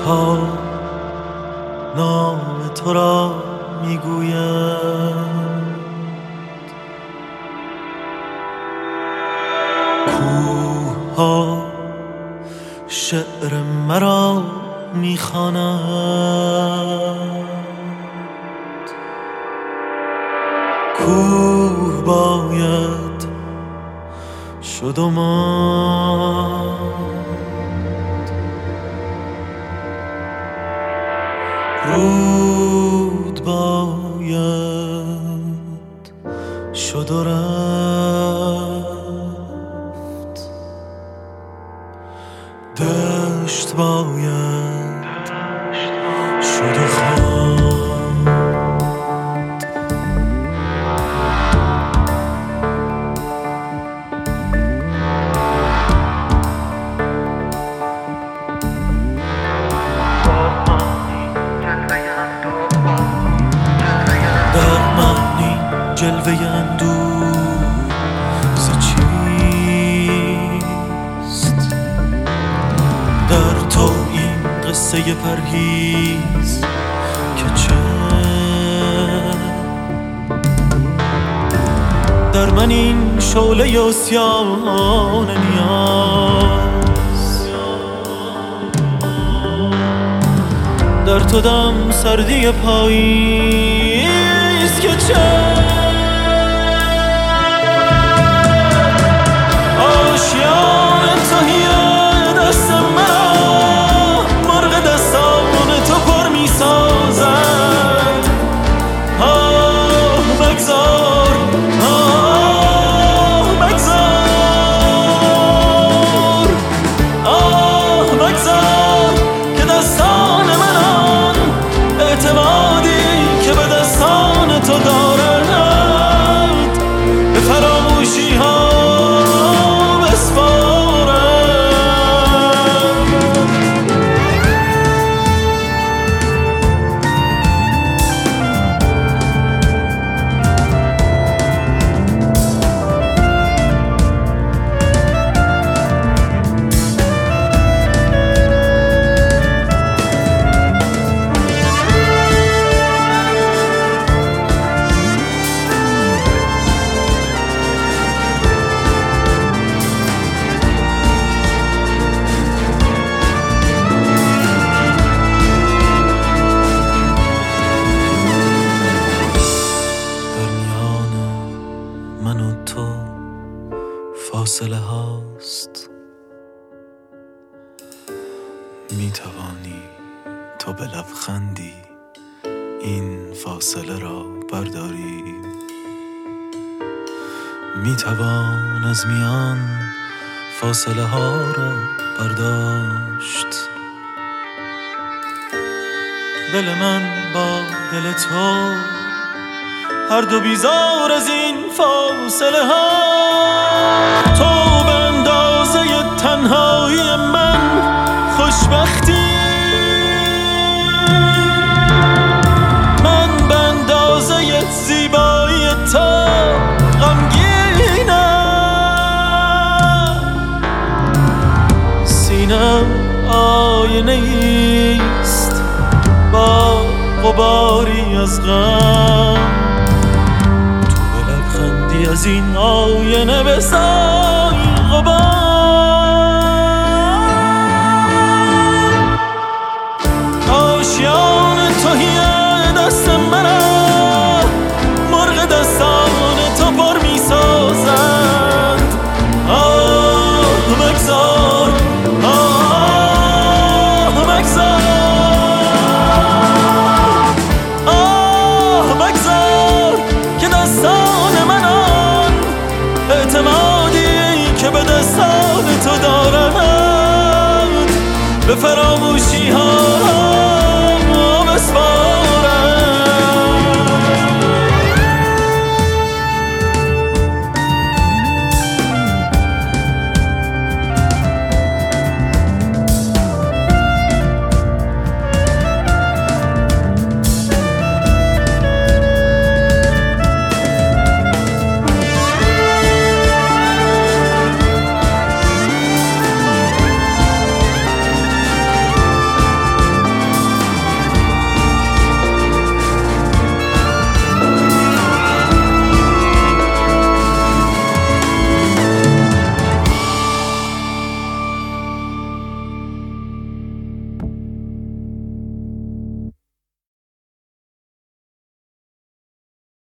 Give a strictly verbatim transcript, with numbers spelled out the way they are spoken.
ها نام تو را میگویند، کوه ها شعر مرا میخوانند، کوه باید شد و ماند، رود باید شد و رفت، دشت باید شد و خواند. جلوه اندوه ز چیست؟ در تو این قصه پرهیز که چه؟ در من این شعله عصیان نیاز، در تو دم سردی پاییز که چه؟ فاصله هاست، می توانی تو به لبخندی این فاصله را برداری، می توان از میان فاصله ها را برداشت. دل من با دل تو هر دو بیزار از این فاصله ها، تو به اندازه تنهایی من خوشبختی، من به اندازه زیبایی تو غمگینم. سینم آینه ایست با غباری از غم، از این آینه بسای غبار. آشیان تهی دست منم، مرغ دستان تو پر می سازند. آه مگذار، آه مگذار، آه مگذار که دستان منم اعتمادی که به دستان تو دارند به فراموشی ها